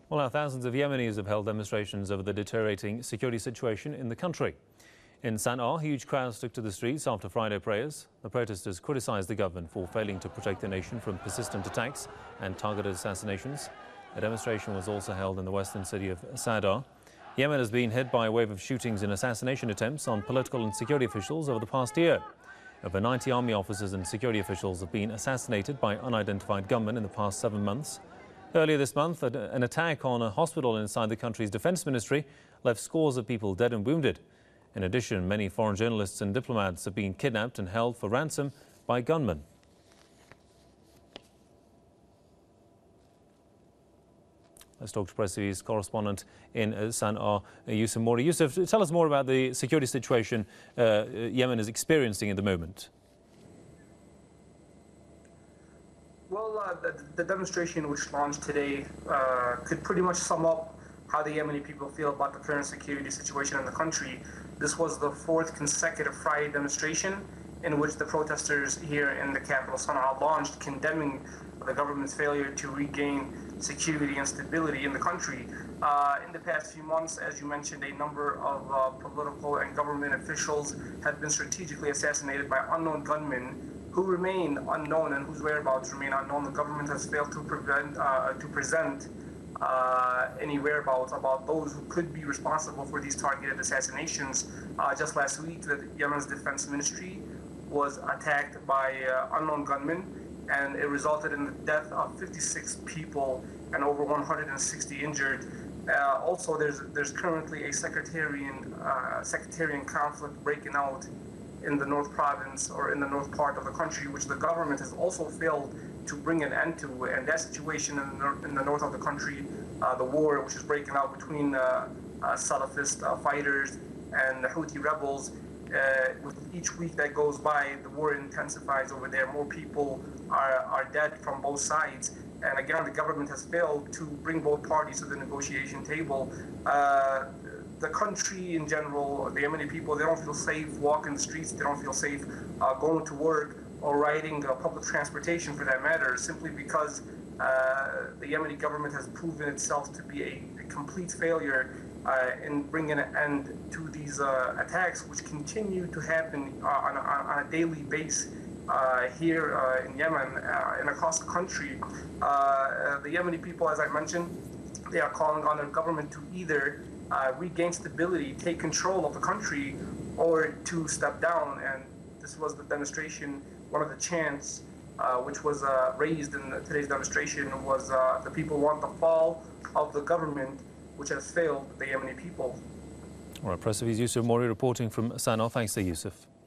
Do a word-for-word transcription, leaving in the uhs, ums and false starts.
Well, now thousands of Yemenis have held demonstrations over the deteriorating security situation in the country. In Sana'a, huge crowds took to the streets after Friday prayers. The protesters criticized the government for failing to protect the nation from persistent attacks and targeted assassinations. A demonstration was also held in the western city of Sadar. Yemen has been hit by a wave of shootings and assassination attempts on political and security officials over the past year. Over ninety army officers and security officials have been assassinated by unidentified gunmen in the past seven months. Earlier this month, an attack on a hospital inside the country's defense ministry left scores of people dead and wounded. In addition, many foreign journalists and diplomats have been kidnapped and held for ransom by gunmen. Let's talk to Press T V's correspondent in Sana'a, Yusuf Mori. Yusuf, tell us more about the security situation uh, Yemen is experiencing at the moment. Well, uh, the, the demonstration which launched today uh, could pretty much sum up how the Yemeni people feel about the current security situation in the country. This was the fourth consecutive Friday demonstration in which the protesters here in the capital Sana'a launched, condemning the government's failure to regain security and stability in the country. Uh, in the past few months, as you mentioned, a number of uh, political and government officials have been strategically assassinated by unknown gunmen who remain unknown and whose whereabouts remain unknown. The government has failed to prevent uh, to present uh, any whereabouts about those who could be responsible for these targeted assassinations. Uh, just last week, the Yemen's defense ministry was attacked by uh, unknown gunmen, and it resulted in the death of fifty-six people and over one hundred sixty injured. Uh, also, there's there's currently a sectarian uh, sectarian conflict breaking out in the North Province, or in the north part of the country, which the government has also failed to bring an end to. And that situation in the, nor in the north of the country, uh, the war which is breaking out between uh, uh, Salafist uh, fighters and the Houthi rebels, uh, with each week that goes by, the war intensifies over there. More people are, are dead from both sides. And again, the government has failed to bring both parties to the negotiation table. Uh, The country in general, the Yemeni people, they don't feel safe walking the streets. They don't feel safe uh, going to work or riding uh, public transportation, for that matter, simply because uh, the Yemeni government has proven itself to be a, a complete failure uh, in bringing an end to these uh, attacks, which continue to happen uh, on, a, on a daily basis uh, here uh, in Yemen uh, and across the country. Uh, the Yemeni people, as I mentioned, they are calling on their government to either Uh, regain stability, take control of the country, or to step down. And this was the demonstration, one of the chants uh, which was uh, raised in the, today's demonstration was uh, the people want the fall of the government which has failed the Yemeni people. All right, Press T V's Yusuf Mori reporting from Sana'a. Thanks to Yusuf.